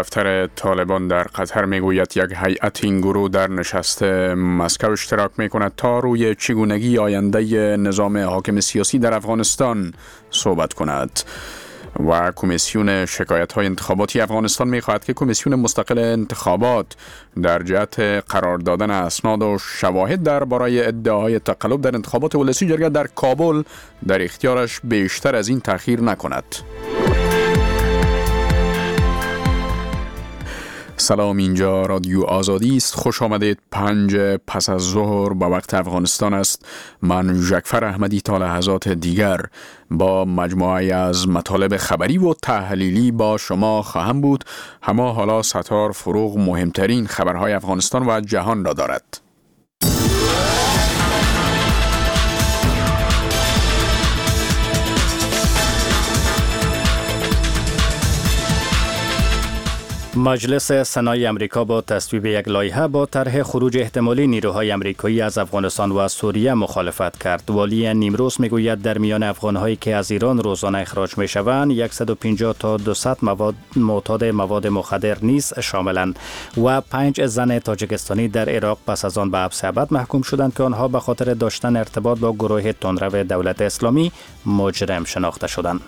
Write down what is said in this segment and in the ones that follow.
دفتر طالبان در قطر میگوید یک هیئت این گروه در نشست مسکو اشتراک میکند تا روی چگونگی آینده نظام حاکم سیاسی در افغانستان صحبت کند. و کمیسیون شکایت‌های انتخاباتی افغانستان می‌خواهد که کمیسیون مستقل انتخابات در جهت قرار دادن اسناد و شواهد درباره ادعاهای تقلب در انتخابات ولسی جرگه در کابل در اختیارش بیشتر از این تأخیر نکند. سلام، اینجا رادیو آزادی است. خوش آمدید. 5 پس از ظهر به وقت افغانستان است. من ژکفر احمدی تا لحظات دیگر با مجموعه از مطالب خبری و تحلیلی با شما خواهم بود. اما حالا ستار فروغ مهمترین خبرهای افغانستان و جهان را دارد. مجلس سنای امریکا با تصویب یک لایحه با طرح خروج احتمالی نیروهای امریکایی از افغانستان و سوریه مخالفت کرد. والی نیمروز میگوید در میان افغانهایی که از ایران روزانه اخراج میشوند 150 تا 200 معتاد مواد مخدر نیز شاملند و 5 زن تاجیکستانی در عراق پس از آن به حبس ابد محکوم شدند که آنها به خاطر داشتن ارتباط با گروه تندرو دولت اسلامی مجرم شناخته شدند.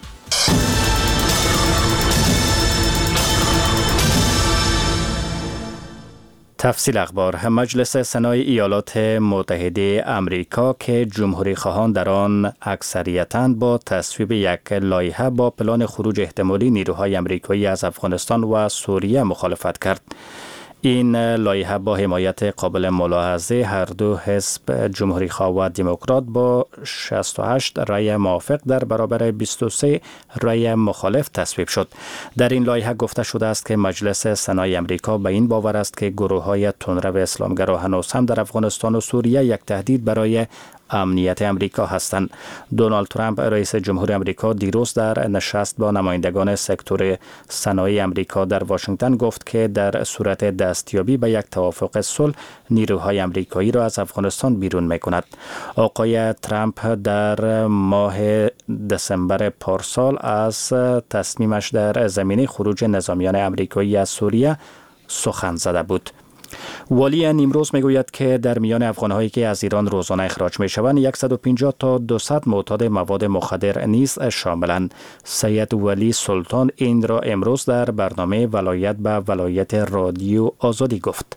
تفصیل اخبار. مجلس سنای ایالات متحده امریکا که جمهوری خواهان در آن اکثریتاً با تصویب یک لایحه با پلان خروج احتمالی نیروهای امریکایی از افغانستان و سوریه مخالفت کرد. این لایحه با حمایت قابل ملاحظه هر دو حزب جمهوری خواه و دموکرات با 68 رأی موافق در برابر 23 رأی مخالف تصویب شد. در این لایحه گفته شده است که مجلس سنای امریکا به این باور است که گروه‌های تندرو اسلامگرا هنوز هم در افغانستان و سوریه یک تهدید برای امنیت امریکا هستند. دونالد ترامپ رئیس جمهور امریکا دیروز در نشست با نمایندگان سکتور صنایع امریکا در واشنگتن گفت که در صورت دستیابی به یک توافق صلح نیروهای امریکایی را از افغانستان بیرون می‌کند. آقای ترامپ در ماه دسامبر پارسال از تصمیمش در زمینه خروج نظامیان امریکایی از سوریه سخن زده بود. والی نیمروز میگوید که در میان افغانهایی که از ایران روزانه اخراج میشوند 150 تا 200 معتاد مواد مخدر نیز شاملند. سید ولی سلطان این را امروز در برنامه ولایت به ولایت رادیو آزادی گفت.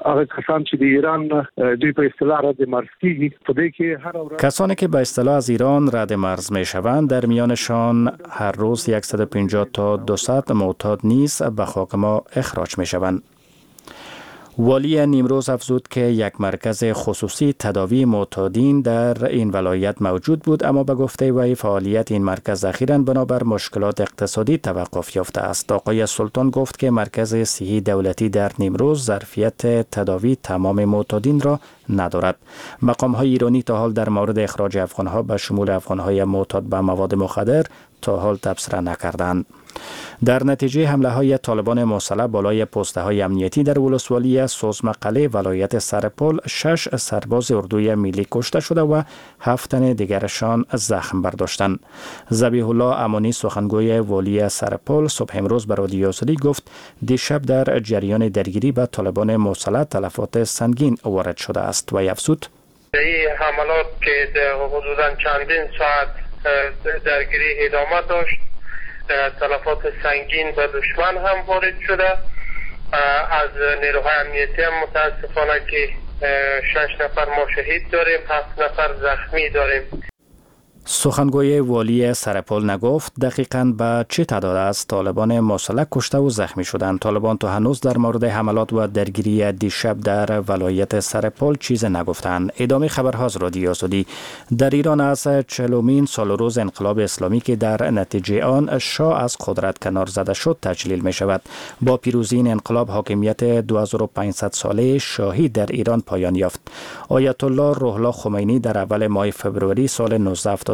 کسانی که به اصطلاح از ایران رد مرز می شوند در میانشان هر روز 150 تا 200 معتاد نیز به خاک ما اخراج می شوند. والی نیمروز افزود که یک مرکز خصوصی تداوی معتادین در این ولایت موجود بود، اما به گفته وی فعالیت این مرکز اخیراً بنابر مشکلات اقتصادی توقف یافته است. آقای سلطان گفت که مرکز صحی دولتی در نیمروز ظرفیت تداوی تمام معتادین را ندارد. مقام‌های ایرانی تا حال در مورد اخراج افغان‌ها به شمول افغان‌های معتاد به مواد مخدر تا حال تبصره نکردند. در نتیجه حمله‌های طالبان مسلح بالای پست‌های امنیتی در ولسوالی سوزمقله ولایت سرپل 6 سرباز اردوی ملی کشته شده و 7 تن دیگرشان زخم برداشتند. ذبیح الله امانی سخنگوی والی سرپل صبح امروز به رادیو آزادی گفت دیشب در جریان درگیری با طالبان مسلح تلفات سنگین وارد شده است و افزود این حملات که حدوداً چندین ساعت درگیری ادامه داشت، تلفات سنگین به دشمن هم وارد شده. از نیروهای امنیتی هم متاسفانه که 6 نفر ما شهید داریم، 7 نفر زخمی داریم. سخنگوی والی سرپل نگفت دقیقاً به چه تعداد از طالبان مسلح کشته و زخمی شدند. طالبان تا هنوز در مورد حملات و درگیری دیشب در ولایت سرپل چیز نگفتند. ادامه خبرها از رادیو آزادی. در ایران از 40مین سال روز انقلاب اسلامی که در نتیجه آن شاه از قدرت کنار زده شد تجلیل می شود. با پیروزی این انقلاب حاکمیت 2500 ساله شاهی در ایران پایان یافت. آیت الله روح الله خمینی در اول ماه فوریه سال 1970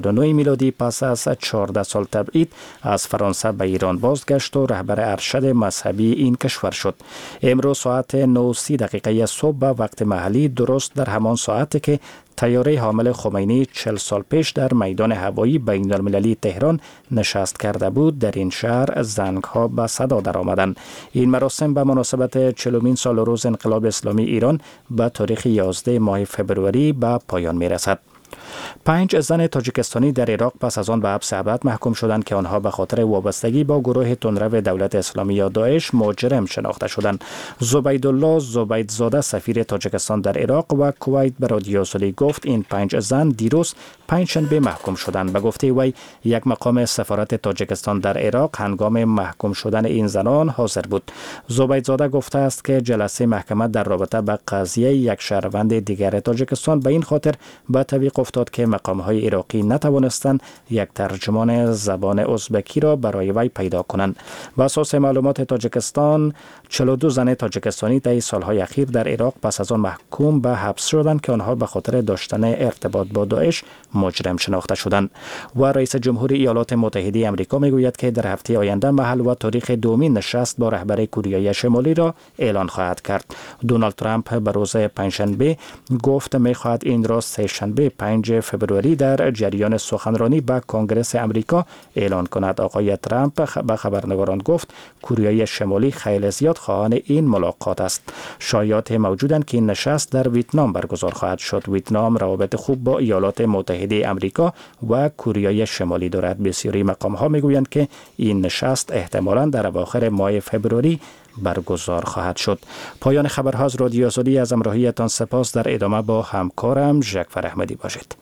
1989 میلادی پس از 14 سال تبعید از فرانسه به ایران بازگشت و رهبر ارشد مذهبی این کشور شد. امروز ساعت 9:30 صبح به وقت محلی، درست در همان ساعتی که طیاره حامل خمینی 40 سال پیش در میدان هوایی بین المللی تهران نشست کرده بود، در این شهر زنگ‌ها به صدا درآمدند. این مراسم به مناسبت 40مین سال روز انقلاب اسلامی ایران به تاریخ 11 ماه فبروری به پایان می‌رسد. 5 زن تاجیکستانی در عراق پس از آن به حبس ابد محکوم شدند که آنها به خاطر وابستگی با گروه تندرو دولت اسلامی یا داعش مجرم شناخته شدند. زبیدالله زبیدزاده سفیر تاجیکستان در عراق و کویت به رادیو سولی گفت این 5 زن دیروز پنجشنبه محکوم شدند. به گفته وی یک مقام سفارت تاجیکستان در عراق هنگام محکوم شدن این زنان حاضر بود. زبیدزاده گفته است که جلسه محکمه در رابطه با قضیه یک شهروند دیگر تاجیکستان به این خاطر به تعویق افتاد که مقام‌های عراقی نتوانستند یک ترجمان زبان ازبکی را برای وی پیدا کنند. بر اساس معلومات تاجیکستان 42 زن تاجیکستانی طی سالهای اخیر در عراق پس از آن محکوم به حبس شدند که آنها به خاطر داشتن ارتباط با داعش مجرم شناخته شدند. و رئیس جمهور ایالات متحده آمریکا میگوید که در هفته آینده محل و تاریخ دومین نشست با رهبر کره شمالی را اعلان خواهد کرد. دونالد ترامپ به روز پنجشنبه گفت می‌خواهد این را سه‌شنبه 5 فبروری در جریان سخنرانی به کنگره آمریکا اعلان کند. آقای ترامپ به خبرنگاران گفت کره شمالی خیلی زیاد خواهان این ملاقات است. شایعات موجودند که این نشست در ویتنام برگزار خواهد شد. ویتنام روابط خوب با ایالات متحده آمریکا و کره شمالی دارد. بسیاری مقام‌ها میگویند که این نشست احتمالاً در اواخر ماه فبروری برگزار خواهد شد. پایان خبرها از رادیو آزادی. از همراهیتان سپاس. در ادامه با همکارم ژکفر احمدی باشید.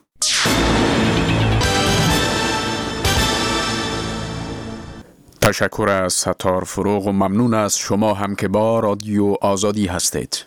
تشکر از ستار فروغ و ممنون از شما هم که با رادیو آزادی هستید.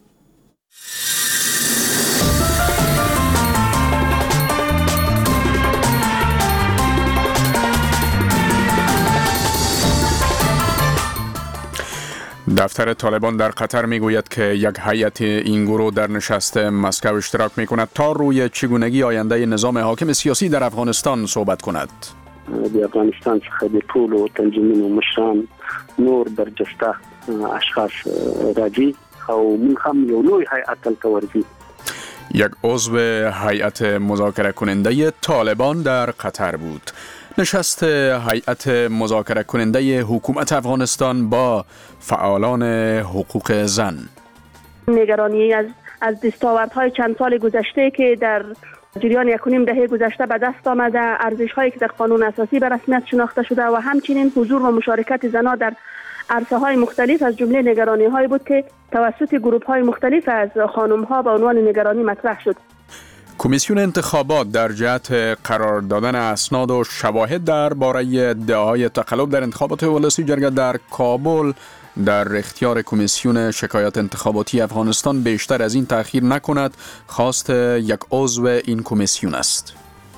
دفتر طالبان در قطر میگوید که یک هیئت این گروه در نشست مسکو اشتراک میکند تا روی چگونگی آینده نظام حاکم سیاسی در افغانستان صحبت کند. د افغانستان څخه د ټولو تنظیمونو مشران نور برجسته اشخاص راځي او موږ هم یو لوی هیئت دلته ورځي. یک عضو هیئت مذاکره کننده طالبان در قطر بود. نشست هیئت مذاکره کننده حکومت افغانستان با فعالان حقوق زن. نگرانی از دستاوردهای چند سال گذشته که در جریان 1.5 دهه گذشته به دست آمده، ارزش‌هایی که در قانون اساسی به رسمیت شناخته شده و همچنین حضور و مشارکت زنان در عرصه‌های مختلف از جمله نگرانی‌هایی بود که توسط گروه‌های مختلف از خانم‌ها به عنوان نگرانی مطرح شد. کمیسیون انتخابات در جهت قرار دادن اسناد و شواهد درباره ادعاهای تقلب در انتخابات ولسی جرگه در کابل در اختیار کمیسیون شکایات انتخاباتی افغانستان بیشتر از این تأخیر نکند خواست یک عضو این کمیسیون است.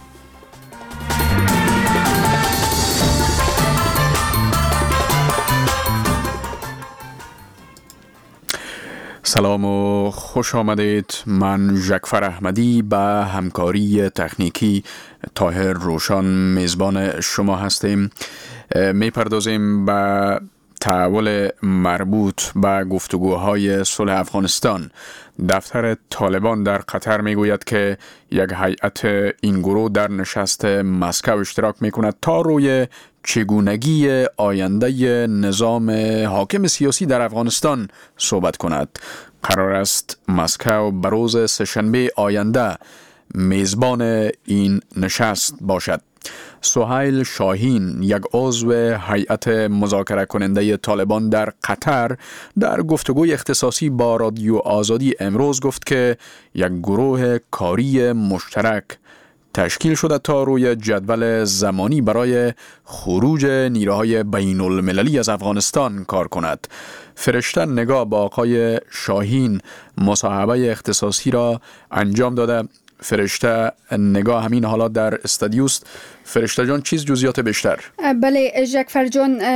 سلام و خوش آمدید. من ژکفر احمدی به همکاری تکنیکی طاهر روشان میزبان شما هستیم. میپردازیم به تحول مربوط به گفتگوهای صلح افغانستان. دفتر طالبان در قطر میگوید که یک هیئت این گروه در نشست مسکو اشتراک میکند تا روی چگونگی آینده نظام حاکم سیاسی در افغانستان صحبت کند. قرار است مسکو به روز سه‌شنبه آینده میزبان این نشست باشد. سهیل شاهین، یک عضو هیئت مذاکره کننده طالبان در قطر، در گفتگوی اختصاصی با رادیو آزادی امروز گفت که یک گروه کاری مشترک تشکیل شده تا روی جدول زمانی برای خروج نیروهای بین المللی از افغانستان کار کند. فرشته نگاه با آقای شاهین مصاحبه اختصاصی را انجام داده. فرشته نگاه همین حالات در استادیوست. فرشته جان، چیز جزئیات بیشتر؟ بله ژکفر جان،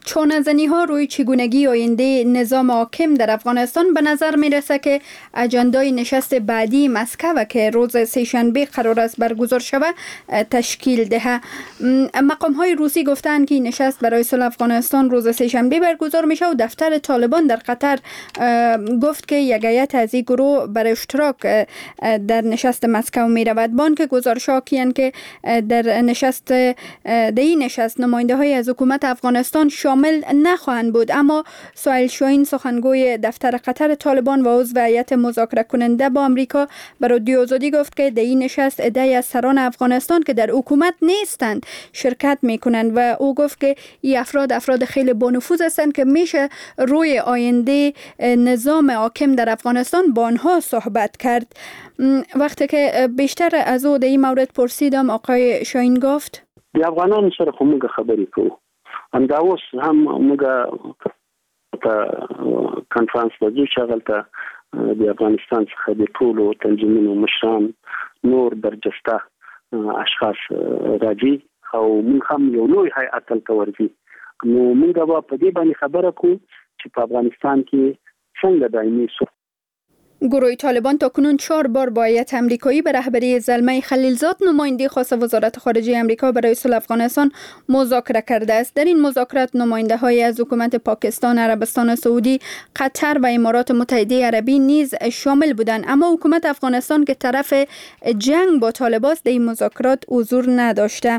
چانه‌زنی ها روی چگونگی آینده نظام حاکم در افغانستان به نظر می رسه که اجندای نشست بعدی مسکو که روز سه‌شنبه قرار است برگزار شود تشکیل دهد. مقام های روسی گفتند که این نشست برای صلح افغانستان روز سه‌شنبه برگزار می شود و دفتر طالبان در قطر گفت که یک هیئت از این گروه برای اشتراک در نشست مسکو می رود. بانک گزارش ها کیند که در این نشست نماینده های از حکومت افغانستان شامل نخواهند بود، اما سهیل شاهین سخنگوی دفتر قطر طالبان و عضو هیئت مذاکره کننده با آمریکا به رادیو آزادی گفت که در این نشست عده‌ای از سران افغانستان که در حکومت نیستند شرکت میکنند و او گفت که این افراد خیلی با نفوذ هستند که میشه روی آینده نظام حاکم در افغانستان با آنها صحبت کرد. وقتی که بیشتر از او در این مورد پرسیدم، آقای شاهین گفت د افغانانو سره خو موږ خبرې کوو، همدا اوس هم موږ په کنفرانس وځو چې هغلته د افغانستان څخه د ټولو تنظیمونو مشران نور برجسته اشخاص راځي او موږ هم یو لوی هیئت هلته ورځي. نو موږ به په دې باندې خبره کوو چې په افغانستان کې څنګه دایمي گروه طالبان تاکنون 4 بار با هیئت آمریکایی به رهبری زلمه خلیلزاد نماینده خاص وزارت خارجه آمریکا برای صلح افغانستان مذاکره کرده است. در این مذاکرات نماینده های از حکومت پاکستان، عربستان سعودی، قطر و امارات متحده عربی نیز شامل بودند، اما حکومت افغانستان که طرف جنگ با طالبان در این مذاکرات حضور نداشته.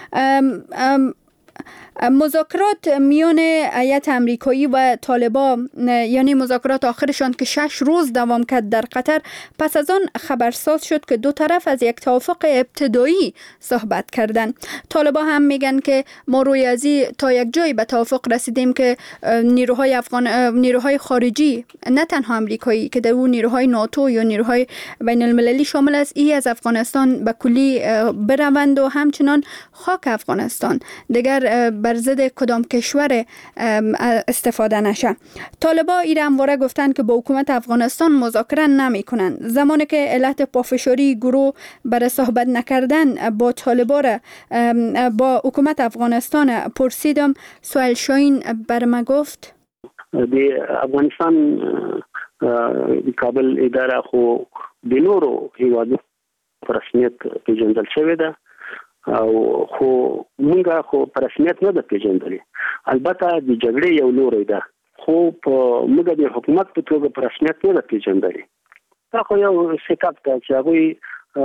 مذاکرات میان هیئت آمریکایی و طالبان، یعنی مذاکرات آخرشان که 6 روز دوام کرد در قطر، پس از آن خبرساز شد که دو طرف از یک توافق ابتدایی صحبت کردند. طالبان هم میگن که ما روی ازی تا یک جایی به توافق رسیدیم که نیروهای خارجی، نه تنها آمریکایی که در اون نیروهای ناتو یا نیروهای بین المللی شامل است، ای از افغانستان به کلی بروند و همچنان خاک افغانستان دیگر بر ضد کدام کشور استفاده نشه. طالبان این همواره گفتند که با حکومت افغانستان مذاکره نمی کنند. زمانی که علت پافشاری گروه برای صحبت نکردن با طالبان با حکومت افغانستان پرسیدم، سهیل شاهین بر ما گفت د افغانستان کابل اداره خو د نورو هیوادو په رسمیت پیژندل شوې ده او خو موږ خو په رسمیت نه ده پیژندلې. البته د جګړې یو لوری ده، خو په موږ د حکومت په توګه په رسمیت نه ده پیژندلې. دا خو یو سیټ اپ ده چې هغوی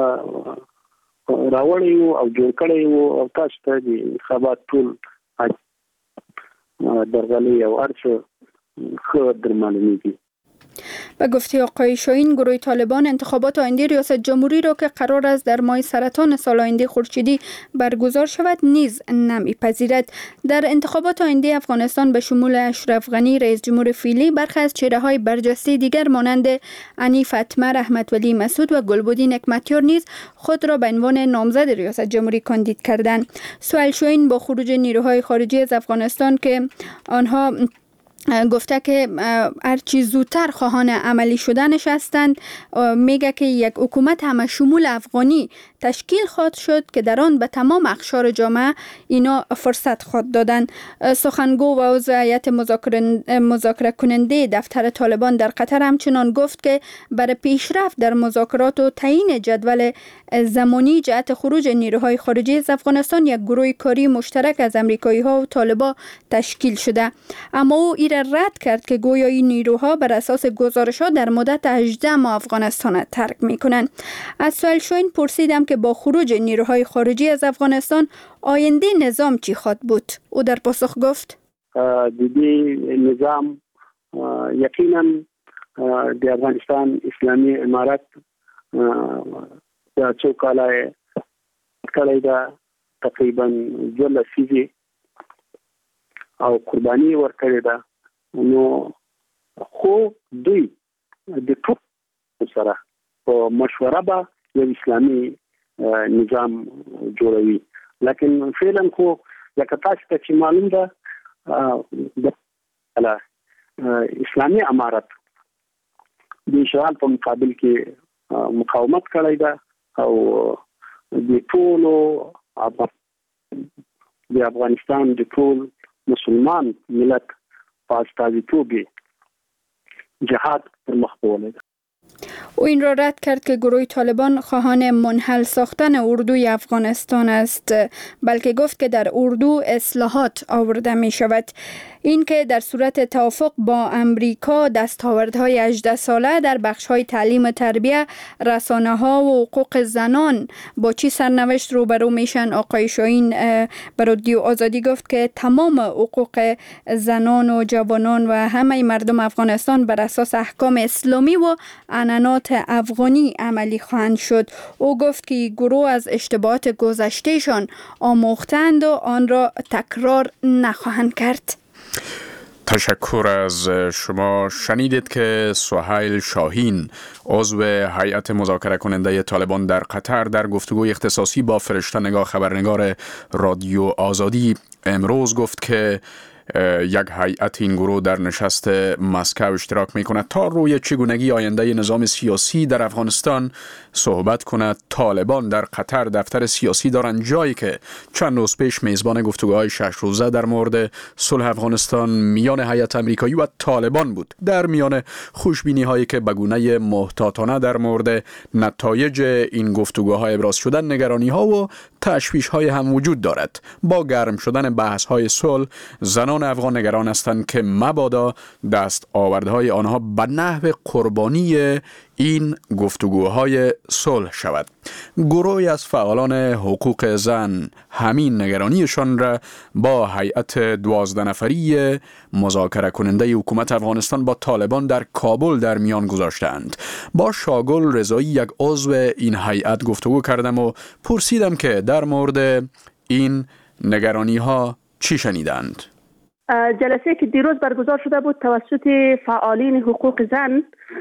راوړی وو او جوړ کړی وو او تاسو ته د انتخابات ټول درغلي او هر څه ښه در معلومیږي. به گفته آقای شاهین، گروه طالبان انتخابات آینده ریاست جمهوری را که قرار است در ماه سرطان سال آینده خورشیدی برگزار شود نیز نمی‌پذیرد. در انتخابات آینده افغانستان به شمول اشرف غنی رئیس جمهور فعلی، برخی از چهره‌های برجسته دیگر مانند حنیف اتمر، احمد ولی مسعود و گلبدین حکمتیار نیز خود را به عنوان نامزد ریاست جمهوری کاندید کردند. سهیل شاهین با خروج نیروهای خارجی از افغانستان که آنها گفته که هرچی زودتر خواهان عملی شدنش هستند، میگه که یک حکومت همه شمول افغانی تشکیل خواهد شد که در آن به تمام اقشار جامعه اینا فرصت خواهد دادن. سخنگو و عضو هیئت مذاکره کننده دفتر طالبان در قطر همچنان گفت که برای پیشرفت در مذاکرات و تعیین جدول زمانی جهت خروج نیروهای خارجی از افغانستان یک گروه کاری مشترک از امریکایی ها و طالبان تشکیل شده، اما او ایره رد کرد که گویا این نیروها بر اساس گزارش ها در مدت 18 ماه افغانستان ترک میکنند. از سهیل شاهین پرسیدم که با خروج نیروهای خارجی از افغانستان آینده نظام چی خواهد بود؟ او در پاسخ گفت دې نظام یقینا د افغانستان اسلامی امارت د څو کاله کړی دا تقریبا 12 لسیزې او قرباني ورکړې ده. نو خو دوی د ټول سره په مشوره به یو اسلامي نظام جوړوي، لیکن فعلا خو لکه تاسو ته چې معلوم ده د اسلامي امارت د اشغال په مقابل کې مقاومت کړی ده او د ټولو د افغانستان د ټول مسلمان ملت په استازیتوب جهاد پر مخ بوله. او این را رد کرد که گروه طالبان خواهان منحل ساختن اردوی افغانستان است، بلکه گفت که در اردو اصلاحات آورده می شود. این که در صورت توافق با امریکا دستاوردهای 18 ساله در بخش‌های تعلیم و تربیت، رسانه‌ها و حقوق زنان با چی سرنوشت روبرو میشن. آقای شاهین به رادیو آزادی گفت که تمام حقوق زنان و جوانان و همه مردم افغانستان بر اساس احکام اسلامی و عنعنات افغانی عملی خواهند شد. او گفت که گروه از اشتباهات گذشتهشان آموختند و آن را تکرار نخواهند کرد. تشکر از شما. شنیدید که سهیل شاهین عضو هیئت مذاکره کننده طالبان در قطر در گفتگوی اختصاصی با فرشته نگاه خبرنگار رادیو آزادی امروز گفت که یک هیئت این گروه در نشست مسکو اشتراک می کند تا روی چگونگی آینده نظام سیاسی در افغانستان صحبت کند. طالبان در قطر دفتر سیاسی دارند، جایی که چند روز پیش میزبان گفتگوهای 6 روزه در مورد صلح افغانستان میان هیئت آمریکایی و طالبان بود. در میان خوشبینی هایی که به گونه محتاطانه در مورد نتایج این گفتگوها ابراز شدن، نگرانی ها و تشویش های هم وجود دارد. با گرم شدن بحث های صلح، زنان افغان نگران هستند که مبادا دست آوردهای آنها به نحو قربانی این گفتگوهای صلح شود. گروهی از فعالان حقوق زن همین نگرانیشان را با هیئت 12 نفری مذاکره کننده حکومت افغانستان با طالبان در کابل در میان گذاشتند. با شاگل رضایی، یک عضو این هیئت، گفتگو کردم و پرسیدم که در مورد این نگرانی ها چی شنیدند. جلسه که دیروز برگزار شده بود توسط فعالین حقوق زن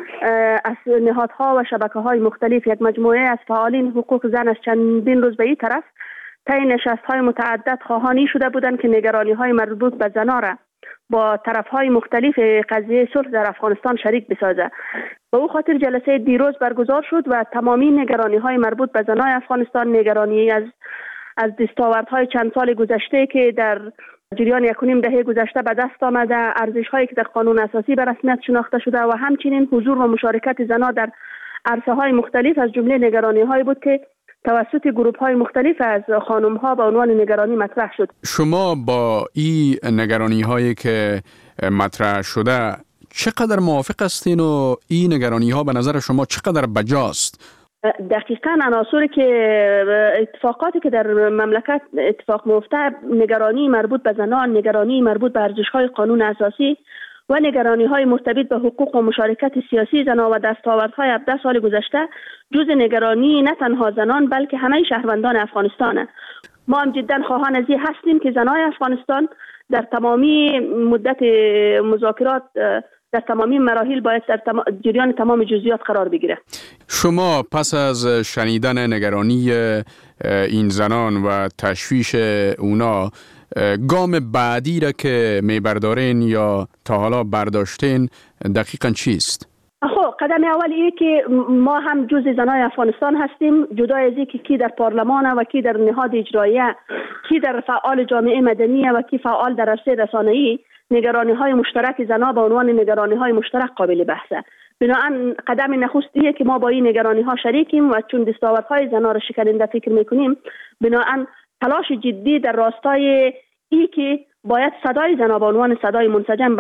از نهادها و شبکه‌های مختلف، یک مجموعه از فعالین حقوق زن از چندین روز به این طرف طی نشست‌های متعدد خواهانی شده بودند که نگرانی‌های مربوط به زنان را با طرف‌های مختلف قضیه صلح در افغانستان شریک بسازه. به او خاطر جلسه دیروز برگزار شد و تمامی نگرانی‌های مربوط به زنان افغانستان، نگرانی از دستاوردهای چند سال گذشته که در جریان 1.5 دهه گذشته به دست آمده، ارزش‌هایی که در قانون اساسی به رسمیت شناخته شده و همچنین حضور و مشارکت زنان در عرصه‌های مختلف از جمله نگرانی‌هایی بود که توسط گروه‌های مختلف از خانم‌ها به عنوان نگرانی مطرح شد. شما با این نگرانی‌هایی که مطرح شده چقدر موافق هستین و این نگرانی‌ها به نظر شما چقدر بجاست؟ دقیقاً عناصری که اتفاقاتی که در مملکت اتفاق میفته، نگرانی مربوط به زنان، نگرانی مربوط به ارزش‌های قانون اساسی و نگرانی‌های مرتبط به حقوق و مشارکت سیاسی زنان و دستاوردهای 17 سال گذشته جز نگرانی نه تنها زنان بلکه همه شهروندان افغانستانه. ما هم جدا خواهان از این هستیم که زنان افغانستان در تمامی مدت مذاکرات در تمامی مراحل باید در جریان تمام جزئیات قرار بگیره. شما پس از شنیدن نگرانی این زنان و تشویش اونا، گام بعدی را که میبردارین یا تا حالا برداشتین دقیقاً چیست؟ خب قدم اول اینه که ما هم جزء زنای افغانستان هستیم، جدا از اینکه کی در پارلمان و کی در نهاد اجراییه، کی در فعال جامعه مدنی و کی فعال در عرصه رسانه‌ای. نگرانی‌های مشترک زنان به عنوان نگرانی‌های مشترک قابل بحثه. بنابراین قدم نخستیه که ما با این نگرانی‌ها شریکیم و چون دستاوردهای زنان را شکننده فکر می‌کنیم، بنابراین تلاش جدی در راستای این که باید صدای زنان به عنوان صدای منسجم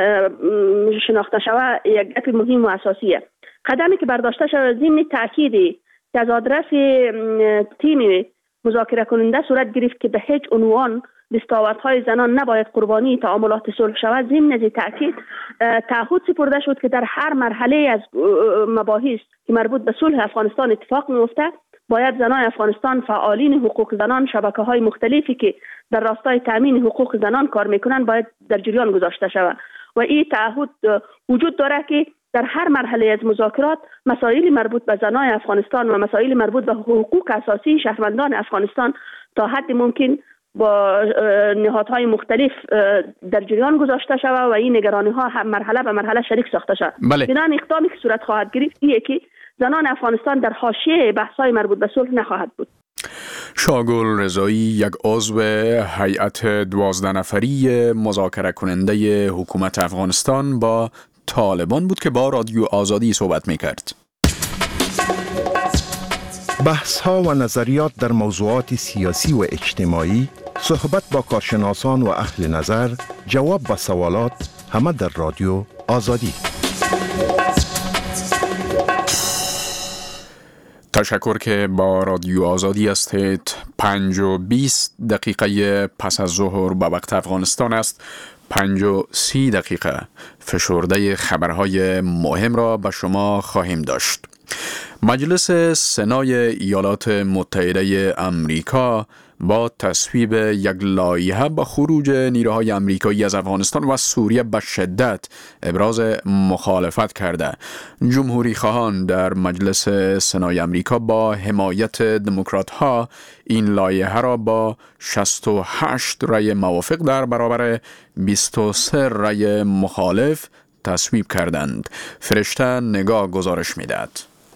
شناخته شود یک گپ مهم و اساسیه. قدمی که برداشته شده ضمن تأکیدی که از آدرس تیم مذاکره کننده صورت گرفت که به هیچ عنوان دستاوردهای زنان نباید قربانی تعاملات صلح شود. ضمن از تأکید تعهد سپرده شد که در هر مرحله از مباحث که مربوط به صلح افغانستان اتفاق میفته باید زنان افغانستان، فعالین حقوق زنان، شبکه‌های مختلفی که در راستای تأمین حقوق زنان کار میکنن باید در جریان گذاشته شود و این تعهد وجود داره که در هر مرحله از مذاکرات مسائل مربوط به زنان افغانستان و مسائل مربوط به حقوق اساسی شهروندان افغانستان تا حد ممکن با نهادهای مختلف در جریان گذاشته شود و این نگرانی‌ها هم مرحله به مرحله شریک ساخته شود. بنابراین اقدامی که صورت خواهد گرفت اینه که زنان افغانستان در حاشیه بحث‌های مربوط به صلح نخواهد بود. شاگل رضایی یک عضو هیئت 12 نفری مذاکره کننده حکومت افغانستان با طالبان بود که با رادیو آزادی صحبت می‌کرد. بحث‌ها و نظریات در موضوعات سیاسی و اجتماعی، صحبت با کارشناسان و اهل نظر، جواب به سوالات، همه در رادیو آزادی. تشکر که با رادیو آزادی هستید. 5:20 پس از ظهر به وقت افغانستان است. 5:30 فشرده خبرهای مهم را به شما خواهیم داشت. مجلس سنای ایالات متحده امریکا با تصویب یک لایحه با خروج نیروهای آمریکایی از افغانستان و سوریه به شدت ابراز مخالفت کرده. جمهوری خواهان در مجلس سنای آمریکا با حمایت دموکرات ها این لایحه را با 68 رأی موافق در برابر 23 رأی مخالف تصویب کردند. فرشته نگاه گزارش می‌دهد.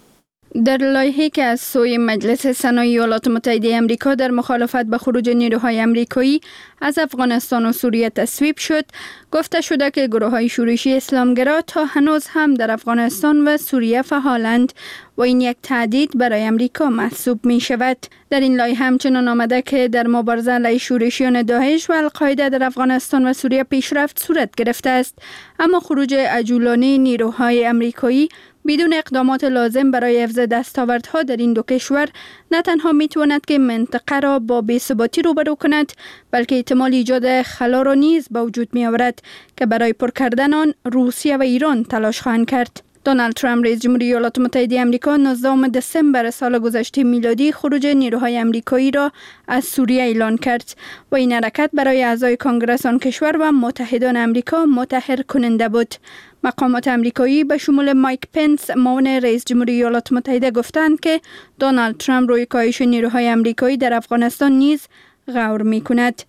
در لایحه‌ای که از سوی مجلس سنای ایالات متحده آمریکا در مخالفت به خروج نیروهای آمریکایی از افغانستان و سوریه تصویب شد، گفته شده که گروه‌های شورشی اسلامگرا تا هنوز هم در افغانستان و سوریه فعالند و این یک تهدید برای آمریکا محسوب می شود. در این لایحه همچنان آمده که در مبارزه علیه شورشیان داعش و القاعده در افغانستان و سوریه پیشرفت صورت گرفته است، اما خروج عجولانه نیروهای آمریکایی بدون اقدامات لازم برای حفظ دستاوردها در این دو کشور نه تنها میتواند که منطقه را با بی‌ثباتی روبرو کند، بلکه احتمال ایجاد خلا را نیز به وجود می آورد که برای پر کردن آن روسیه و ایران تلاش خواهند کرد. دونالد ترامپ رئیس جمهوری ایالات متحده آمریکا 19 دسامبر سال گذشته میلادی خروج نیروهای آمریکایی را از سوریه اعلان کرد و این حرکت برای اعضای کنگره آن کشور و متحدان آمریکا متحر کننده بود. مقامات آمریکایی به شمول مایک پنس معاون رئیس جمهوری ایالات متحده گفتند که دونالد ترامپ روی کاهش نیروهای آمریکایی در افغانستان نیز غور می‌کند.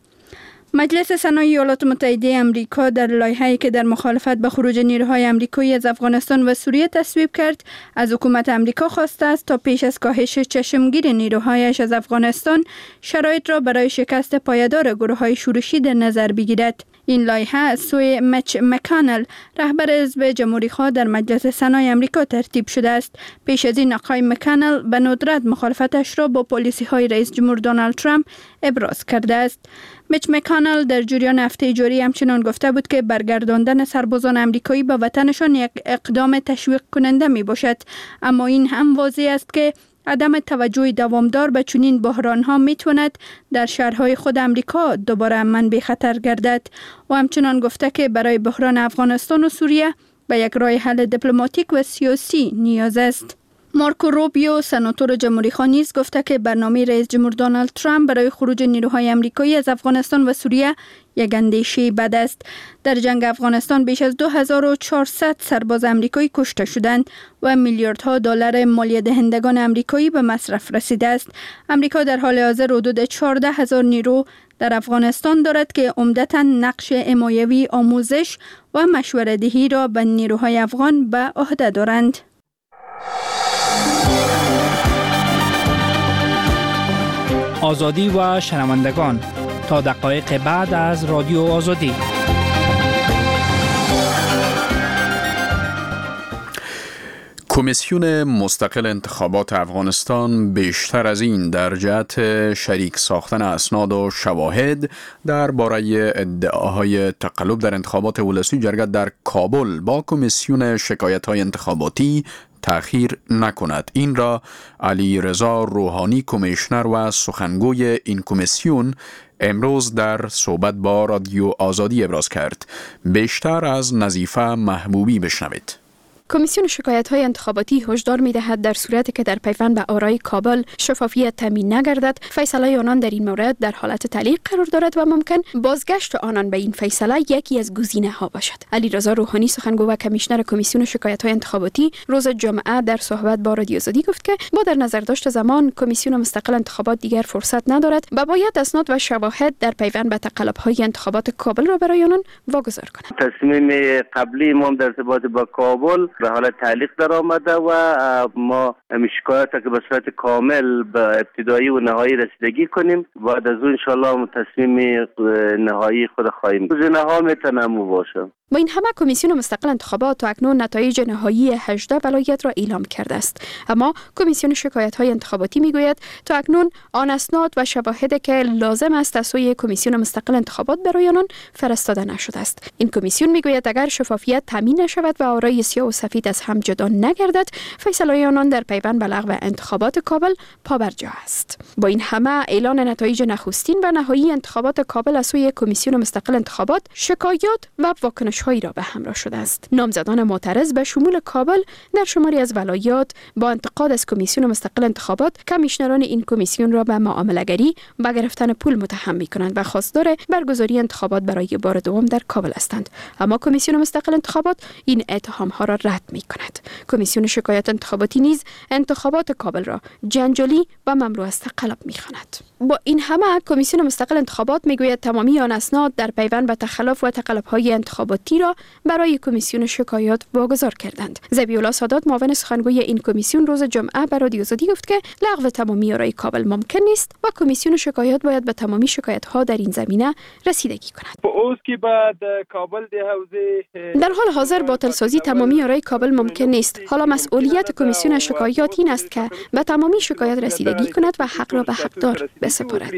مجلس سنای ایالات متحده آمریکا در لایحه‌ای که در مخالفت به خروج نیروهای آمریکایی از افغانستان و سوریه تصویب کرد، از حکومت آمریکا خواسته است تا پیش از کاهش چشمگیر نیروهایش از افغانستان شرایط را برای شکست پایدار گروه‌های شورشی در نظر بگیرد. این لایحه از سوی میچ مکانل رهبر حزب جمهوری‌خواه در مجلس سنای آمریکا ترتیب شده است. پیش از این آقای مکانل به ندرت مخالفتش را با پالیسی‌های رئیس جمهور دونالد ترامپ ابراز کرده است. میچ مکانل در جریان هفته جاری همچنان گفته بود که برگرداندن سربازان آمریکایی به وطنشان یک اقدام تشویق کننده می باشد، اما این هم واضح است که عدم توجه دوامدار به چنین بحران‌ها می‌تواند در شهرهای خود آمریکا دوباره منبع خطر گردد و همچنان گفته که برای بحران افغانستان و سوریه به یک راه حل دیپلماتیک و سیاسی نیاز است. مارکو روبیو سناتور جمهوری‌خواه نیز گفته که برنامه رئیس جمهور دونالد ترامپ برای خروج نیروهای آمریکایی از افغانستان و سوریه یک اندیشه بد است. در جنگ افغانستان بیش از 2400 سرباز آمریکایی کشته شدند و میلیاردها دلار مالیه دهندگان آمریکایی به مصرف رسیده است. آمریکا در حال حاضر حدود 14,000 نیرو در افغانستان دارد که عمدتاً نقش حمایوی، آموزش و مشوره‌دهی را به نیروهای افغان به عهده دارند. آزادی و شنوندگان، تا دقایق بعد از رادیو آزادی. کمیسیون مستقل انتخابات افغانستان بیشتر از این در جهت شریک ساختن اسناد و شواهد درباره ادعاهای تقلب در انتخابات ولسی جرگت در کابل با کمیسیون شکایت‌های انتخاباتی تأخیر نکند. این را علی رضا روحانی کمیشنر و سخنگوی این کمیسیون امروز در صحبت با رادیو آزادی ابراز کرد. بیشتر از نظیفه محبوبی بشنوید. کمیسیون شکایت‌های انتخاباتی هشدار می‌دهد در صورتی که در پیوند به آرای کابل شفافیت تامین نگردد، فیصله آنان در این مورد در حالت تعلیق قرار دارد و ممکن بازگشت آنان به این فیصله یکی از گزینه‌ها باشد. علی رضا روحانی سخنگو و کمیشنر کمیسیون شکایت‌های انتخاباتی روز جمعه در صحبت با رادیو آزادی گفت که با در نظر داشت زمان کمیسیون مستقل انتخابات دیگر فرصت ندارد و باید اسناد و شواهد در پیوند به تقلب‌های انتخابات کابل را برای آنان واگذار کند. تصمیم قبلی ما در ارتباط با کابل به حال تعلیق در آمده و ما شکایت که به صورت کامل به ابتدایی و نهایی رسیدگی کنیم. بعد از اون انشالله تصمیم نهایی خود خواهیم. گزینه‌ها میتونه باشه. با این همه کمیسیون مستقل انتخابات تا اکنون نتایج نهایی 18 ولایت را اعلام کرده است، اما کمیسیون شکایت‌های انتخاباتی میگوید تا اکنون آن اسناد و شواهدی که لازم است از سوی کمیسیون مستقل انتخابات برای آنان فرستاده نشده است. این کمیسیون میگوید اگر شفافیت تامین نشود و آرای سیاه و سفید از هم جدا نگردد، فیصله آنان در پیوند به لغو انتخابات کابل پابرجا است. با این همه اعلان نتایج نخستین و نهایی انتخابات کابل از سوی کمیسیون مستقل انتخابات شکایات و واکنش‌هایی را به همراه شده است. نامزدان معترض به شمول کابل در شماری از ولایات با انتقاد از کمیسیون مستقل انتخابات کمیشنران این کمیسیون را به معامله‌گری و گرفتن پول متهم می‌کنند و خواستار برگزاری انتخابات برای بار دوم در کابل هستند. اما کمیسیون مستقل انتخابات این اتهام‌ها را رد می‌کند. کمیسیون شکایت انتخاباتی نیز انتخابات کابل را جنجالی و ممنوع از تقلب می‌خواند. با این همه کمیسیون مستقل انتخابات میگوید تمامی آن اسناد در پیوند به تخلف و تقلب‌های انتخاباتی را برای کمیسیون شکایات واگذار کردند. ذبیح‌الله سادات معاون سخنگوی این کمیسیون روز جمعه به رادیو آزادی گفت که لغو تمامی آرای کابل ممکن نیست و کمیسیون شکایات باید به تمامی شکایت‌ها در این زمینه رسیدگی کند. در حال حاضر باطل‌سازی تمامی آرای کابل ممکن نیست. حالا مسئولیت کمیسیون شکایات این است که به تمامی شکایت رسیدگی کند و حق را به حقدار بسپارد.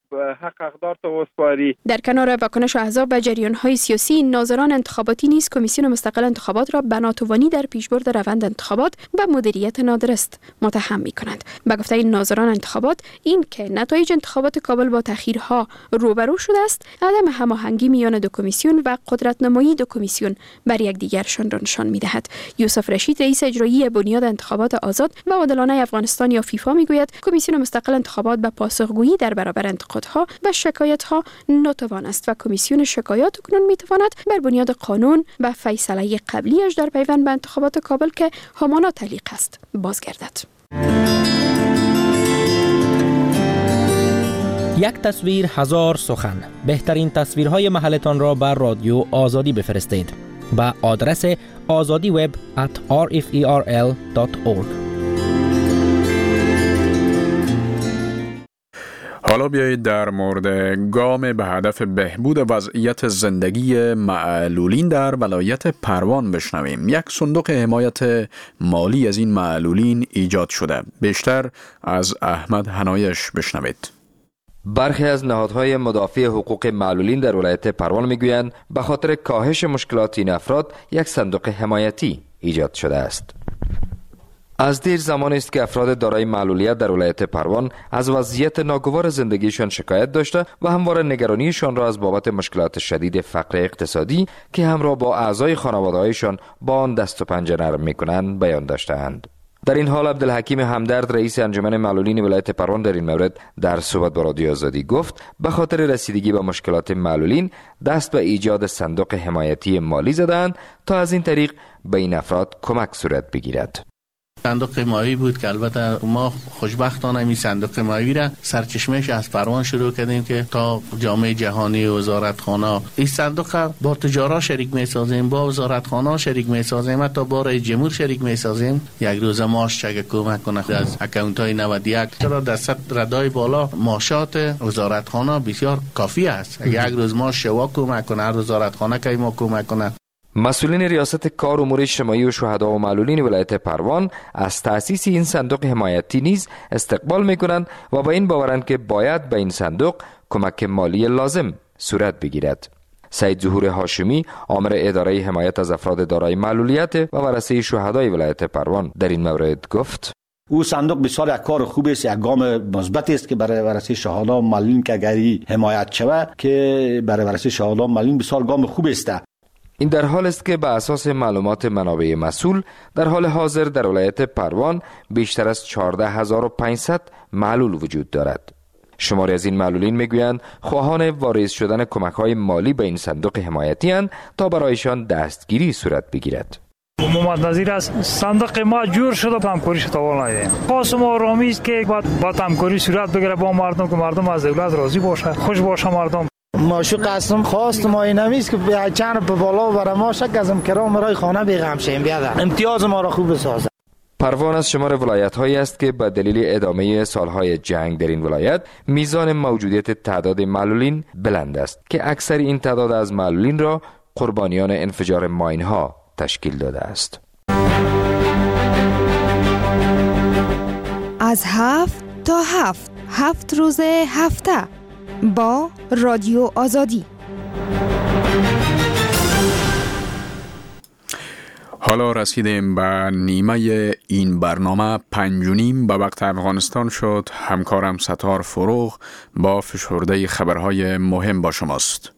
در کنار واکنش احزاب و جریان‌های سیاسی، ناظران انتخاباتی نیز کمیسیون مستقل انتخابات را به ناتوانی در پیشبرد روند انتخابات و مدیریت نادرست متهم می‌کنند. به گفته این ناظران انتخابات، این که نتایج انتخابات کابل با تأخیرها روبرو شده است، عدم هماهنگی میان دو کمیسیون و قدرت‌نمایی دو کمیسیون بر یکدیگرشان را نشان می‌دهد. یوسف رشید، رئیس اجرایی بنیاد انتخابات آزاد و عادلانه افغانستان یا فیفا می‌گوید کمیسیون مستقل انتخابات به پاسخگویی در برابر انتقادها و شکایت‌ها ناتوان است و کمیسیون شکایات اکنون می‌تواند بر بنیاد قانون و فیصله قبلیش در پیوند به انتخابات کابل که همانا تعلیق است بازگردد. یک تصویر هزار سخن. بهترین تصویرهای محلتان را بر رادیو آزادی بفرستید به آدرس azadiweb@rferl.org. حالا بیایید در مورد گام به هدف بهبود وضعیت زندگی معلولین در ولایت پروان بشنویم. یک صندوق حمایت مالی از این معلولین ایجاد شده. بیشتر از احمد حنایش بشنوید. برخی از نهادهای مدافع حقوق معلولین در ولایت پروان میگویند به خاطر کاهش مشکلات این افراد یک صندوق حمایتی ایجاد شده است. از دیر زمانی است که افراد دارای معلولیت در ولایت پروان از وضعیت ناگوار زندگیشان شکایت داشته و همواره نگرانیشان را از بابت مشکلات شدید فقر اقتصادی که همراه با اعضای خانواده‌هایشان با آن دست و پنجه نرم می‌کنند بیان داشته‌اند. در این حال عبدالحکیم همدرد، رئیس انجمن معلولین ولایت پروان، در این مورد در صحبت با رادیو آزادی گفت به خاطر رسیدگی به مشکلات معلولین دست به ایجاد صندوق حمایتی مالی زدند تا از این طریق به این افراد کمک صورت بگیرد. صندوق حمایتی بود که البته ما خوشبختانه این صندوق حمایتی را سرچشمهش از پروان شروع کردیم که تا جامعه جهانی و وزارتخانه این صندوق با تجارا شریک می‌سازیم، با وزارتخانه شریک می‌سازیم، تا با رئیس جمهور شریک می‌سازیم. یک روز ماش چگه کمک کنه از اکانت‌های 91 چرا در سطح ردای بالا ماشات وزارتخانه بسیار کافی است. یک روز ماش شوا کمک کنه، هر وزارتخانه که ما کمک کنه. مسئولین ریاست کار امور اجتماعی و شهدا و معلولین ولایت پروان از تأسیس این صندوق حمایتی نیز استقبال می‌کنند و با این باورند که باید به این صندوق کمک مالی لازم صورت بگیرد. سید ظهور هاشمی، آمر اداره حمایت از افراد دارای معلولیت و ورثه شهدای ولایت پروان، در این مورد گفت: او صندوق بسیار یک کار خوب است، یک گام مثبت است که برای ورثه شهدا و معلولین که اگری حمایت شود که برای ورثه شهدا و معلولین بسیار گام خوب است. این در حال است که به اساس معلومات منابع مسئول در حال حاضر در ولایت پروان بیشتر از 14500 معلول وجود دارد. شماری از این معلولین میگویند خواهان واریز شدن کمک‌های مالی به این صندوق حمایتی اند تا برایشان دستگیری صورت بگیرد. محمد نظیر است. صندوق ما جور شده، همکاریش توان نداریم. خواستم آرامی است که با همکاری صورت بگیره با مردم که مردم از دولت راضی باشه، خوش باشه مردم. ماشو قسم خواست ما اینمیست که چند به بالا بر ما شک ازم کرام رای خانه بیغم شیم بیادر امتیاز ما را خوب بسازه. پروان از شمار ولایت‌هایی است که به دلیل ادامه سالهای جنگ در این ولایت میزان موجودیت تعداد معلولین بلند است که اکثر این تعداد از معلولین را قربانیان انفجار ماین‌ها تشکیل داده است. از 7 تا 7 روز هفته با رادیو آزادی. حالا رسیدیم به نیمه این برنامه 5:30 به وقت افغانستان شد. همکارم ستار فروغ با فشرده خبرهای مهم با شماست.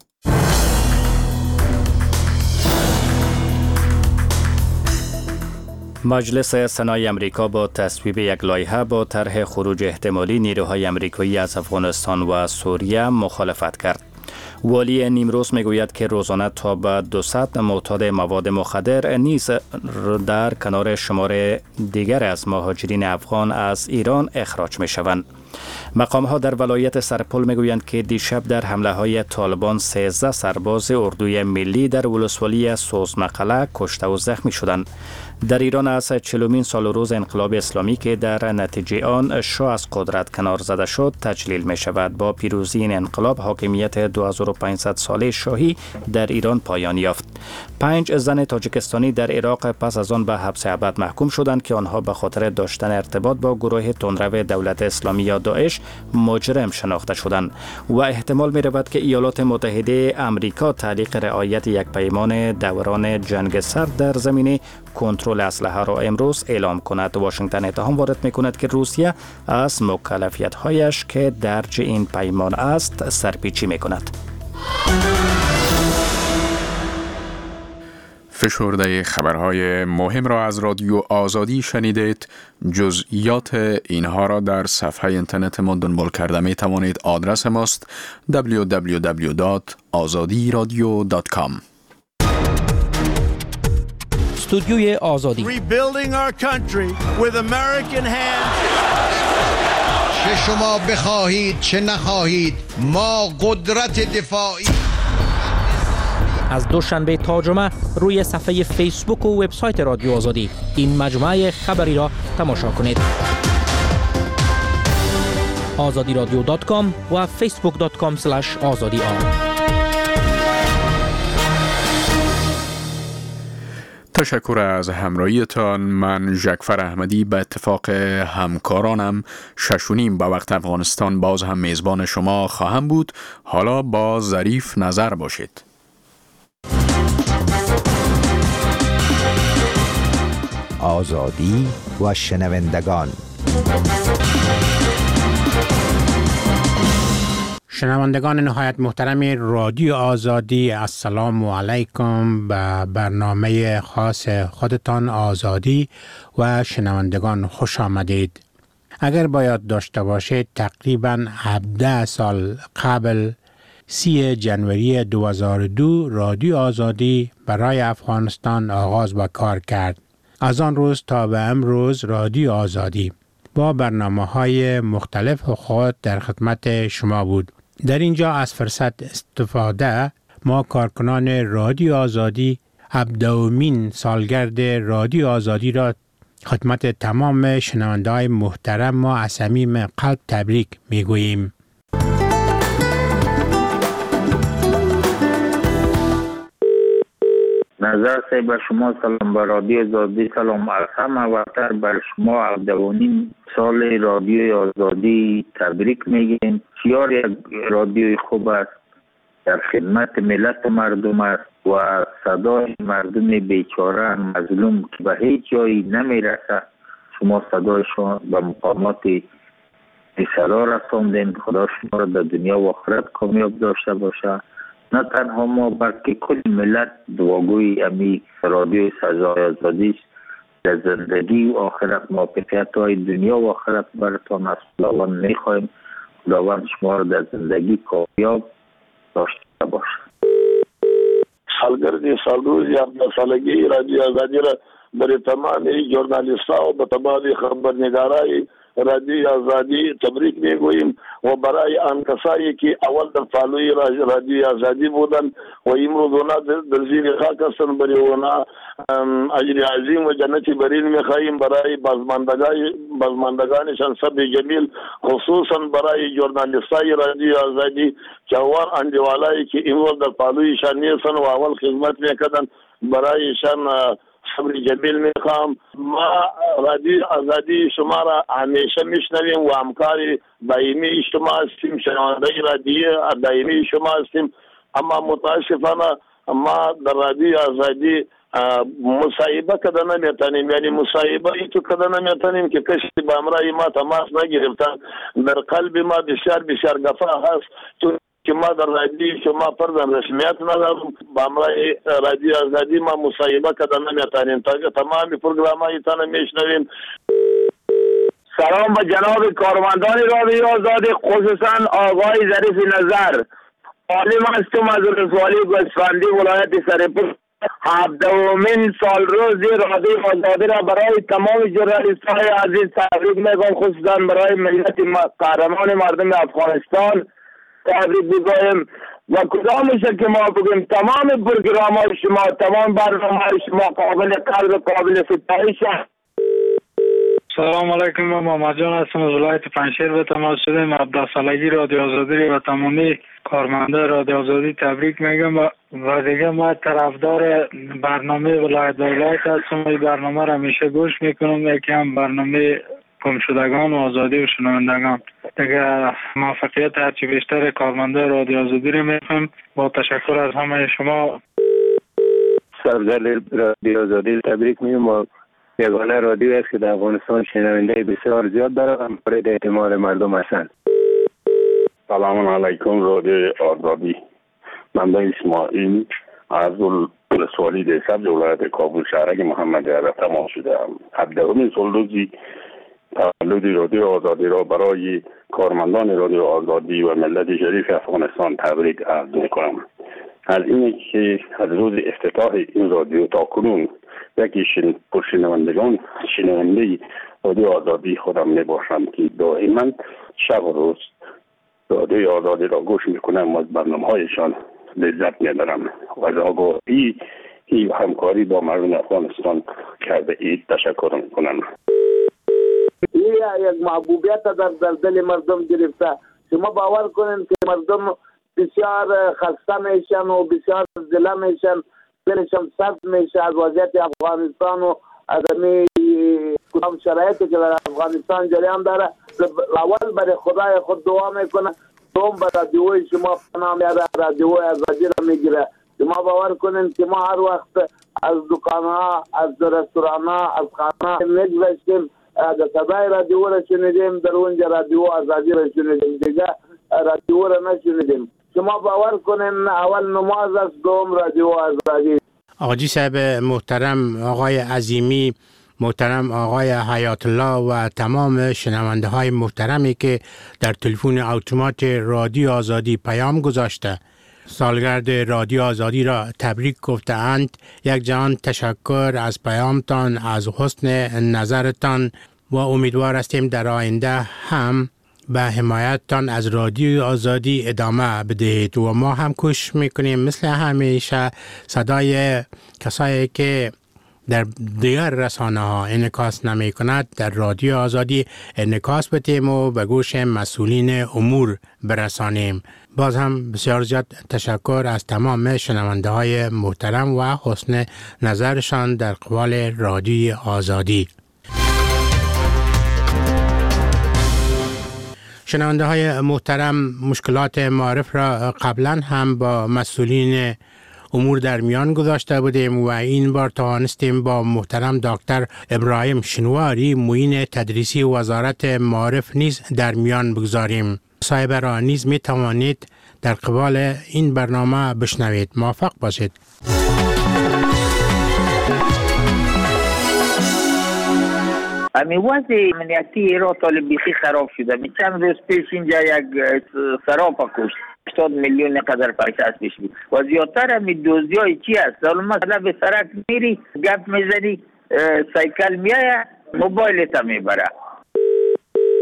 مجلس سنای امریکا با تصویب یک لایحه با طرح خروج احتمالی نیروهای امریکایی از افغانستان و سوریه مخالفت کرد. والی نیمروز میگوید که روزانه تا به 200 معتاد مواد مخدر نیز در کنار شمار دیگر از مهاجرین افغان از ایران اخراج می شوند. مقام ها در ولایت سرپل میگویند که دیشب در حمله های طالبان 13 سرباز اردوی ملی در ولسوالی سوزمقله کشته و زخمی شدند. در ایران از 40مین سال روز انقلاب اسلامی که در نتیجه آن شاه از قدرت کنار زده شد تجلیل می شود. با پیروزی این انقلاب حاکمیت 2500 ساله شاهی در ایران پایان یافت. 5 زن تاجیکستانی در عراق پس از آن به حبس ابد محکوم شدند که آنها به خاطر داشتن ارتباط با گروه تندرو دولت اسلامی یا داعش مجرم شناخته شدند و احتمال می رود که ایالات متحده آمریکا تعلیق رعایت یک پیمان دوران جنگ سرد در زمینه کنترل اسلحه را امروز اعلام کند. واشنگتن اتهام وارد می کند که روسیه از مکلفیت هایش که درج این پیمان است سرپیچی می کند. فشرده خبرهای مهم را از رادیو آزادی شنیدید. جزئیات اینها را در صفحه اینترنت ما دنبال کرده می توانید. آدرس ماست www.azadiradio.com. استودیوی آزادی. Rebuilding our country with American hands. چه شما بخواهید چه نخواهید ما قدرت دفاعی. از دوشنبه تا جمعه روی صفحه فیسبوک و وبسایت رادیو آزادی این مجموعه خبری را تماشا کنید. azadiradio.com و facebook.com/azadi. تشکر از همراهیتان. من ژکفر احمدی به اتفاق همکارانم 6:30 به وقت افغانستان باز هم میزبان شما خواهم بود. حالا با ظریف نظر باشید. آزادی و شنوندگان. شنوندگان نهایت محترم رادیو آزادی، السلام علیکم. به برنامه خاص خودتان آزادی و شنوندگان خوش آمدید. اگر باید داشته باشید تقریباً 17 سال قبل 30 جنوری 2002 رادیو آزادی برای افغانستان آغاز به کار کرد. از آن روز تا به امروز رادیو آزادی با برنامه‌های مختلف خود در خدمت شما بود. در اینجا از فرصت استفاده ما کارکنان رادیو آزادی 17مین سالگرد رادیو آزادی را خدمت تمام شنونده‌های محترم ما از صمیم قلب تبریک می‌گوییم. نظر سه به شما سلام، به رادیو آزادی سلام. از همه وقتر بر شما 17 سال رادیو آزادی تبریک میگیم. بسیار یک رادیوی خوب است، در خدمت ملت و مردم است و صدای مردم بیچاره مظلوم که به هیچ جایی نمیرسه شما صدایشون به مقامات صدا رساندین. خدا شما را در دنیا و آخرت کامیاب داشته باشه. نه تنها ما بلکه کل ملت دعاگوی امی رادیو سزای آزادی است. در زندگی و آخرت موفقیت های دنیا و آخرت براتان از خداوند میخوایم. خداوند شما را در زندگی کامیاب داشته باشه. سالگرد سالروز 17 سالگی رادیو آزادی را برای تمام ژورنالیست‌ها و به تمام خبرنگارای رادیوی آزادی تبریک میگوییم و برای آن کسایی که اول در پالوی رادیوی آزادی بودن و امروز اونا در زیر خاک هستند، برای اونا اجر عظیم و جنتی برین میخواهیم. برای بازماندگانشان صبر جمیل، خصوصا برای ژورنالیستای رادیوی آزادی جوان اندیوالایی که امروز در پالویشان نیستن و اول خدمت میکردن، برایشان صبر جمیل میخوام. ما رادیو آزادی شما را همیشه میشنویم و همکار دائمی شما هستیم، شنونده رادیو دائمی شما هستیم. اما متاسفانه ما در رادیو آزادی مصاحبه کده نمیتونیم، یعنی مصاحبه ایتو کده نمیتونیم که کسی با امرای ما تماس نگرفتن. در قلب ما بسیار گفا هست که ما در رادیو شما پردن رسمیت ندارم، با امرای رادیو آزادی ما مصاحبه کده نمیتونیم. تمام پروگرامایی تانه میشنویم. سلام به جناب کارمندان رادیو آزادی، خصوصا آقای ظریف نظر. عالم هستم از ولسوالی گوسفندی ولایت سرپور. 17مین سال روز رادیو آزادی را برای تمام ژورنالیست‌های عزیز تبریک میگم، خصوصا برای ملت قهرمان مردم افغانستان تبریک میگویم. و کدامش که ما بگیم تمام پروگرام‌های شما، تمام برنامه‌های شما قابل قدر و قابل ستایش است. سلام علیکم، من محمد جان هستم از ولایت پنجشیر به تماس شدیم. 17 سالگی رادیو آزادی و تمامی کارمنده رادیو آزادی تبریک میگم و دیگه ما طرفدار برنامه ولایت به ولایت هستم. این برنامه را همیشه گوش میکنم، یکی هم برنامه گمشدگان و آزادی و شنوندگان. دیگه موفقیت هرچی بیشتر کارمنده رادیو آزادی رو میخوام. با تشکر از همه شما. سرگل رادیو آزادی تبریک میگم و یگانه رادیو است که در افغانستان شنونده بسیار زیاد داره و مورد اعتماد مردم هستند. سلام علیکم رادیو آزادی. من به اسماعیل از ولسوالی دیسب ولایت کابل شهرک محمد عرب تمام شدم. 17مین سال روزی تولد رادیو آزادی را برای کارمندان رادیو آزادی و ملت شریف افغانستان تبریک عرض میکنم. از اینه که از روز افتتاح این رادیو تا کنون یکی شنونده رادیو آزادی خودم میباشم که دائما شب و روز رادیو آزادی را گوش میکنم و از برنامه‌هایشان لذت میبرم و از آگاهی و همکاری با مردم افغانستان کرده اید تشکر میکنم. یک محبوبیت در دل مردم گرفته. شما باور کنین که مردم بسیار خسته میشن و بسیار ضلع میشن، دلشان سخت میشه از وضعیت افغانستان و از این کدام شرایطی که در افغانستان جریان داره. اول برای خدای خود دعا میکنه، دوم به رادیوی شما پناه میاره، رادیوی آزادی را میگیره. شما باور کنین که ما هر وقت از دکانها، از رستورانها، از خانه میگذشتیم، صدای رادیو را شنیدیم، در اونجا رادیو آزادی را شنیدیم، دیگه رادیو را نشنیدیم. شما باور کنین اول نماز است، دوم رادیو آزادی. آقاجی صاحب محترم، آقای عظیمی محترم، آقای حیات الله و تمام شنونده های محترمی که در تلفن اتومات رادیو آزادی پیام گذاشته سالگرد رادیو آزادی را تبریک گفته‌اند. یک جهان تشکر از پیامتان، از حسن نظرتان و امیدوار هستیم در آینده هم به حمایتتان از رادیو آزادی ادامه بدهید و ما هم کوشش میکنیم مثل همیشه صدای کسایی که در دیگر رسانه ها انعکاس نمی کند در رادیو آزادی انعکاس بدیم و به گوش مسئولین امور برسانیم. باز هم بسیار زیاد تشکر از تمام شنونده های محترم و حسن نظرشان در قبال رادیو آزادی. شنونده های محترم، مشکلات معارف را قبلا هم با مسئولین امور در میان گذاشته بودیم و این بار توانستیم با محترم دکتر ابراهیم شنواری معین تدریسی وزارت معارف نیز در میان بگذاریم. مصاحبه را نیز می توانید در قبال این برنامه بشنوید. موفق باشید. امی وضع امنیتی را طالب بیخی خراب شده. چند روز پیش اینجا یک سراپا کشت، 80 میلیون قدر پایتخت پیش بود و زیادتر همی دوزی های چی هست؟ حالا مثلا به سرک میری گپ میزنی، سایکل میایه، موبایلت میبره.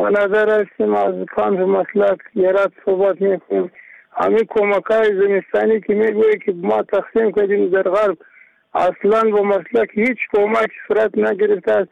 ما نظر هستیم از 5 مسلک یرات صحبت میکنیم. همین کمک‌های زمستانی که میگویی که ما تقسیم کردیم در غرب اصلا با مسلک هیچ کمک صورت نگرفته است.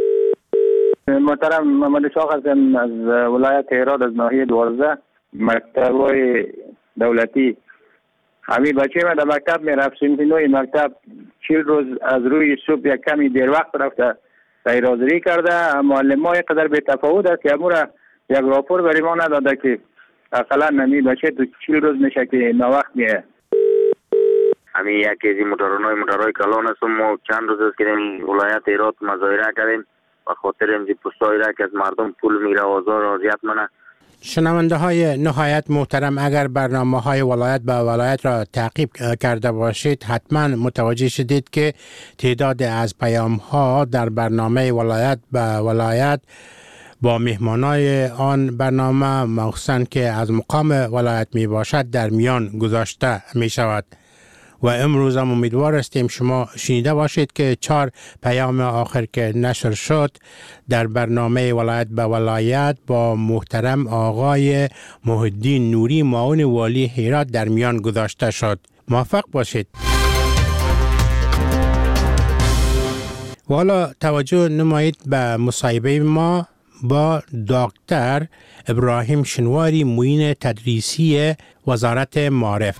محترم محمد شاه هستم از ولایت هرات از ناحیه 12 مکتب‌های دولتی. همین بچه ما در مکتب میرفت صنف نوع مکتب 40 روز از روی صبح یک کمی دیر وقت رفته غیرحاضری کرده. معلم‌ها قدر به تفاوت است که امورا یک راپور برای ما نداده که اقلا نمی بچه تو 40 روز میشه که ناوقت میه. همین یکی از این موترهای کلان هستم. ما چند روز است که این ولایت هرات مظاهره کردیم و خاطر این پستایی را که از مردم پول میگیره آزار و اذیت منه. شنونده های نهایت محترم، اگر برنامه های ولایت به ولایت را تعقیب کرده باشید حتما متوجه شدید که تعداد از پیام ها در برنامه ولایت به ولایت با مهمانای آن برنامه مخصوصاً که از مقام ولایت می باشد در میان گذاشته می شود و امروز هم امیدوار هستیم شما شنیده باشید که 4 پیام آخر که نشر شد در برنامه ولایت به ولایت با محترم آقای محی‌الدین نوری معاون والی هرات در میان گذاشته شد. موفق باشید. و حالا توجه نمایید به مصاحبه ما با دکتر ابراهیم شنواری معین تدریسی وزارت معارف.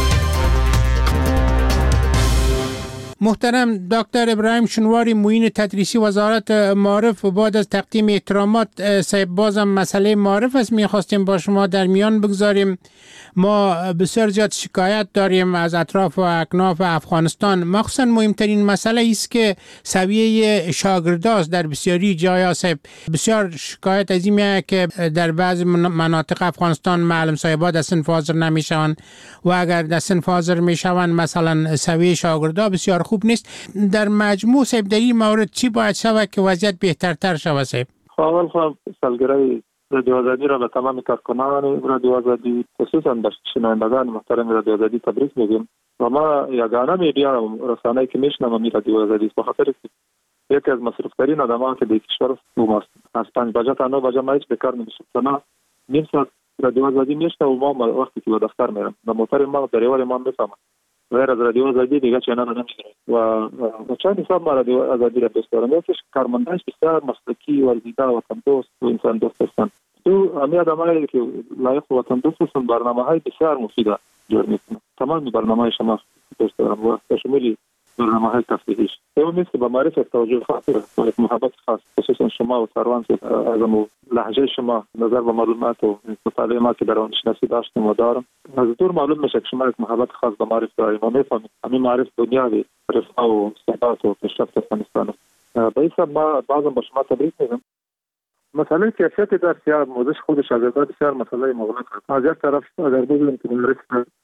محترم دکتر ابراهیم شنواری معین تدریسی وزارت معارف، بعد از تقدیم احترامات صاحب بازم مسئله معارف است میخواستیم با شما در میان بگذاریم. ما بسیار زیاد شکایت داریم از اطراف و اکناف افغانستان، مخصوصا مهمترین مسئله است که سویه شاگرداست در بسیاری جایا صاحب. بسیار شکایت از این میاد که در بعض مناطق افغانستان معلم صاحبا در صنف حاضر نمیشوند و اگر در صنف حاضر میشوند مثلا سویه شاگردا بسیار خوب نیست. در مجموع صاحب در این مورد چی باید شود که وضعیت بهترتر شود صاحب؟ اول خواهم سالگرد رادیو آزادی را به تمام کارکنان رادیو آزادی خصوصا به شنوندگان محترم رادیو آزادی تبریک میگیم و ما یگانه میدیا رسانه‌ای که میشنوم می رادیو آزادی به خاطر یکی از مصرف‌ترین آدم‌ها که در کشور ماست. از 5 بجه تا 9 بجه ما هیچ بکار نمیشه. نه نیم ساعت رادیو آزادی میشنوم و ما وقتی که به دفتر میرم و موتور ما دریوال ما میفهمم. غیر از رادیو آزادی دیگه چنان نمی‌شنوم و چند حساب ما رادیو آزادی را دوست دارم. یکیش کارمندانش بسیار مسلکی ورزیده و وطن دوست و انسان دوست هستند. تو همه آدمایی که لایق وطن دوست هستند برنامه‌های بسیار مفید جور میکنند. تمام برنامه‌های شما دوست دارم و به شمول برنامه‌های تفریحی. اون نیست که با معرفت توجه خاص و محبت خاص خصوصا شما و سروان از لهجه شما نظر به معلومات و مطالعه ما که در آن شناسی داشتیم و دارم از دور معلوم میشه که شما یک محبت خاص به معرفت دارید و میفهمید همین معرفت دنیوی رفاه و ثبات و پیشرفت افغانستان است. به این سبب ما بعضا با شما تبریک میگم. مسئله کیفیت درس یا آموزش خود شاگردان بسیار مسئله مغلق است. از یک طرف اگر بگوییم که مدرس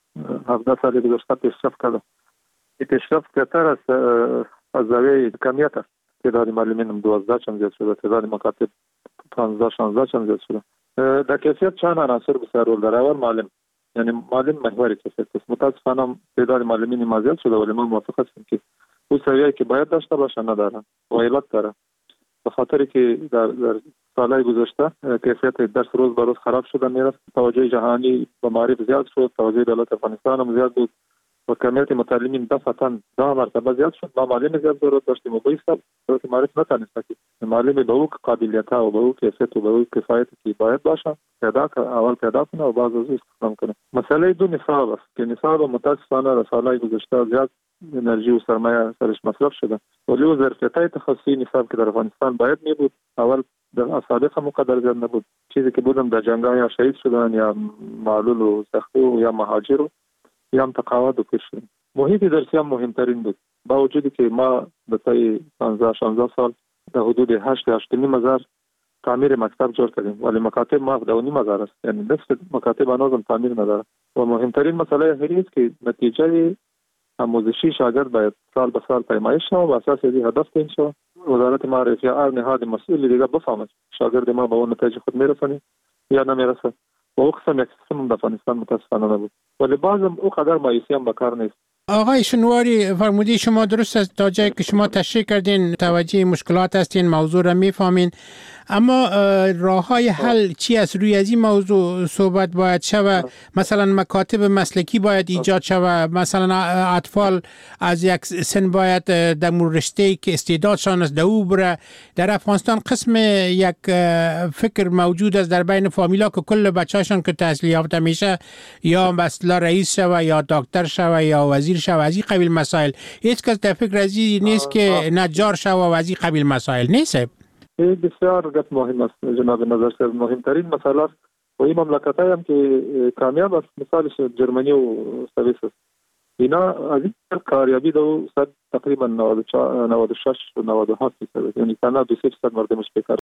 17 سال گذشته پیشرفت کرده، این پیشرفت کمتر است از زاویه کمیت است. تعداد معلمین 12 چند زیاد شده، تعداد مکاتب 15 16 چند زیاد شده. در کیفیت چند عناصر بسیار رول داره. اول معلم، یعنی معلم محور کیفیت است. متاسفانه تعداد معلمین ما زیاد شده ولی ما موافق هستیم که اون سویه‌ای که باید داشته باشه ندارن و علت داره. به خاطر که در سالهای گذشته کیفیت درس روز به روز خراب شده میرفت. توجه جهانی به معرف زیاد شد، توجه دولت افغانستان هم زیاد بود و کمیت متعلمین دفعتاً 10 مرتبه زیاد شد. ما معلم زیاد ضرورت داشتیم و به این سبب دولت معرف نتونست که معلم به او قابلیت‌ها و به او کیفیت و به او کفایتی که باید باشه اول پیدا کنه و بعد از استخدام کنه. مسئله دو نصاب است که نصاب متاسفانه در سالهای گذشته زیاد انرژی و سرمایه سرش مصرف شده ولی او ظرفیت‌های تخصصی نصاب که در افغانستان باید می بود اول در اساتید هم قدر زیاد نبود. چیزی که بودم در جنگ‌ها یا شهید شدن یا معلول و سخت یا مهاجر یا هم تقاعد و کشتن. محیط درسی هم مهمترین بود. با وجودی که ما در طی 15 سال در حدود 8,000 تعمیر مکتب جور کردیم ولی مکاتب ما 7,500 است، یعنی نصف مکاتب هنوز تعمیر نداره. و مهمترین مسئله هری است که نتیجه آموزشی شاگرد باید سال به سال پیمایش شود و اساس این هدف تعیین شود. وزارت معارف یا هر نهاد مسئول دیگه بفهمد شاگرد ما به اون نتیجه خود میرسه یا نمیرسه. و او قسم یک قسم در افغانستان متاسفانه نبود ولی بعضم او قدر مایوسی هم بکار نیست. آقای شنواری فرمودی شما درست است تا جایی که شما تشریح کردین توجه مشکلات هستین موضوع را میفهمین، اما راه های حل چی است؟ روی از این موضوع صحبت باید شود. مثلا مکاتب مسلکی باید ایجاد شود، مثلا اطفال از یک سن باید در رشته که استعدادشان است دو بره. در افغانستان قسم یک فکر موجود است در بین فامیلا که کل بچه‌شان که تحصیل یافته میشه یا مثلا رئیس شوه یا دکتر شوه یا وزیر شوه. از این قبیل مسائل هیچ کس در فکر از این نیست که نجار شوه و از این قبیل مسائل نیست. بسیار گپ مهم است جناب نظر صاحب. مهمترین مسئله است و این مملکت‌های هم که کامیاب است، مثالش جرمنی و سوئیس است. اینا از این کاریابی دو صد تقریبا 96 و 97% یعنی تنها 2% مردمش بیکار